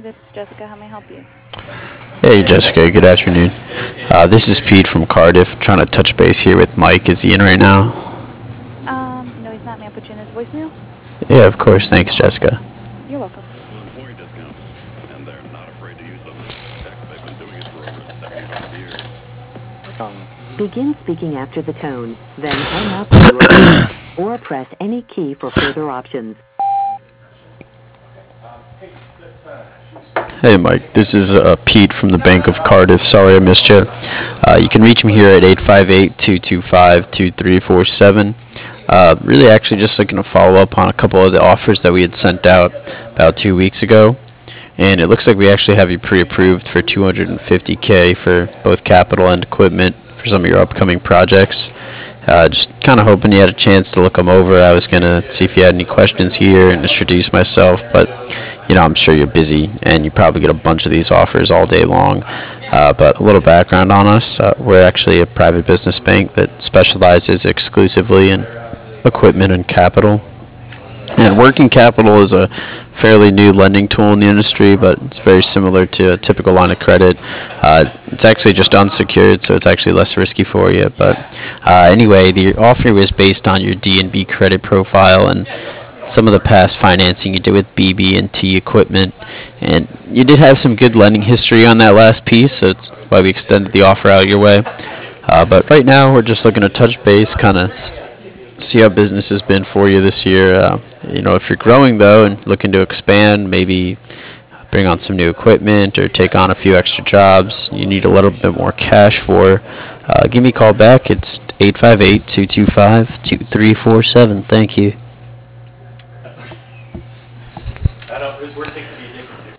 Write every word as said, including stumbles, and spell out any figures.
this is Jessica. How may I help you? Hey Jessica, good afternoon. Uh, this is Pete from Cardiff, trying to touch base here with Mike. Is he in right now? Um, no, he's not. May I put you in his voicemail? Yeah, of course. Thanks, Jessica. You're welcome. Begin speaking after the tone, then hang up when you are finished, or press any key for further options. Hey Mike, this is uh, Pete from the Bank of Cardiff. Sorry I missed you. Uh, you can reach me here at eight five eight, two two five, two three four seven. Uh, really actually just looking to follow up on a couple of the offers that we had sent out about two weeks ago. And it looks like we actually have you pre-approved for two hundred fifty K for both capital and equipment for some of your upcoming projects. Uh, just kind of hoping you had a chance to look them over. I was going to see if you had any questions here and introduce myself, but you know, I'm sure you're busy and you probably get a bunch of these offers all day long. Uh, but a little background on us. Uh, we're actually a private business bank that specializes exclusively in equipment and capital. And working capital is a fairly new lending tool in the industry, but it's very similar to a typical line of credit. Uh, it's actually just unsecured, so it's actually less risky for you. But uh, anyway, the offer was based on your D and B credit profile and some of the past financing you did with B B and T equipment. And you did have some good lending history on that last piece, so it's why we extended the offer out your way. Uh, but right now, we're just looking to touch base, kind of see how business has been for you this year. Uh, you know, if you're growing though and looking to expand, maybe bring on some new equipment or take on a few extra jobs you need a little bit more cash for, uh, give me a call back. It's eight five eight, two two five, two three four seven. Thank you.